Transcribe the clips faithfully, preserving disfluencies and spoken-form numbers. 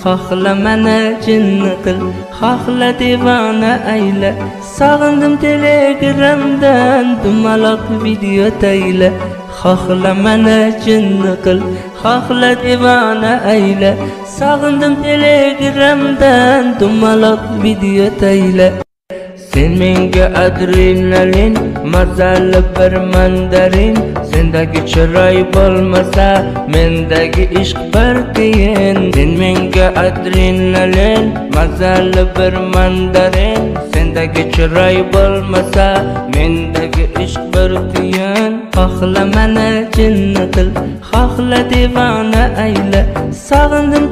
xohla meni jinni qil, xohla devona ayla. Sog'indim telegramdan dumaloq video tayla. Xohla meni jinni qil, xohla devona ayla. Sog'indim telegramdan dumaloq video tayla. Sen menga adrenalin, mazali bir mandarin. Sendagi chiroy bo'lmasa, mendagi ishq bir tiyin. Sen menga adrenalin, mazali bir mandarin. Sendagi chiroy bo'lmasa, mendagi ishq bir tiyin. Xohla meni jinni qil, xohla devona ayla. Sog'indim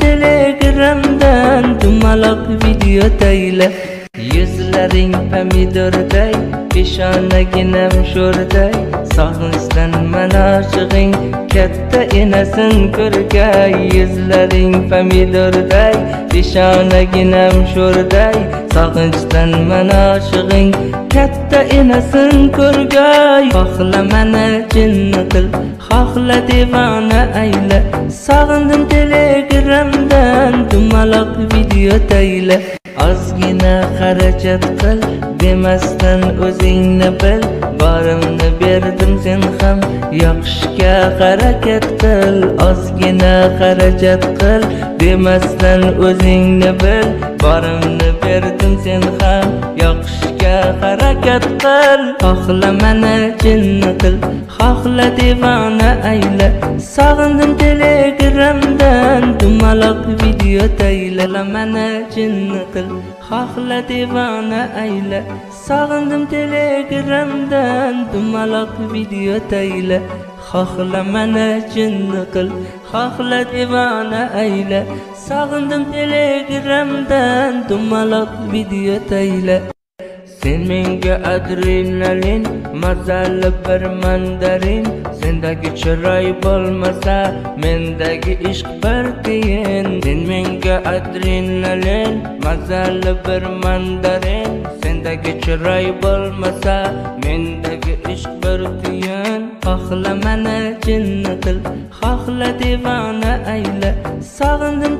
telegramdan dumaloq video tayla. Yuzlaring pomidorday, peshonaginam sho'rday. Sog'inchdan manoshig'ing katta enasin ko'rgay. Yuzlaring pomidorday, peshonaginam sho'rday. Sog'inchdan manoshig'ing katta enasin ko'rgay. Xohla meni jinni qil, xohla devona ayla. Sog'indim telegramdan dumaloq video tayla. Ozgina xarajat qil, demasdan o'zingni bil. Borimni berdim, sen ham yoqishga harakat qil. Ozgina xarajat qil, demasdan o'zingni bil. Borimni berdim, sen ham yoqishga harakat qil. Xohla meni jinni qil, xohla devona ayla. Sog'indim telegramdan dumaloq video tayla. Meni jinni qil, xohla devona ayla. Sog'indim telegramdan dumaloq video tayla. Xohla meni jinni qil, xohla devona ayla. Sog'indim telegramdan dumaloq video tayla. Sen menga adrenalin, mazali bir mandarin. Sendagi chiroy bo'lmasa, mendagi ishq bir tiyin. Sen menga adrenalin, mazali bir mandarin. Sendagi chiroy bo'lmasa, mendagi ishq bir tiyin. Xohla meni jinni qil, xohla devona ayla. Sog'indim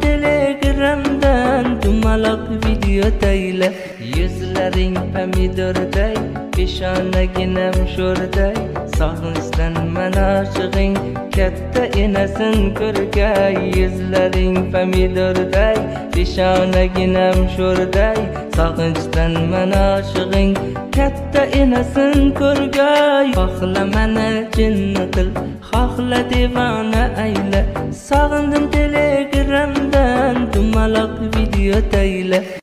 telegramdan dumaloq video tayla. Yuzlaring pomidorday, peshonaginam sho'rday. Sog'inchdan manoshig'ing katta enasin ko'rgay. Yuzlaring pomidorday, peshonaginam sho'rday. Sog'inchdan manoshig'ing katta enasin ko'rgay. Xohla meni jinni qil, xohla devona ayla. Sog'indim telegramdan dumaloq video tayla.